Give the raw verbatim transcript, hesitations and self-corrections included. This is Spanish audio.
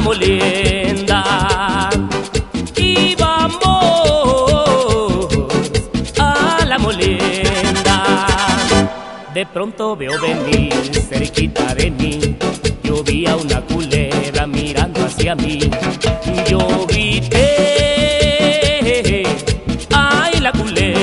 molienda. Íbamos a la molienda. De pronto veo venir cerquita de mí, yo vi a una culebra mirando hacia mí. Yo grité, ay, la culebra.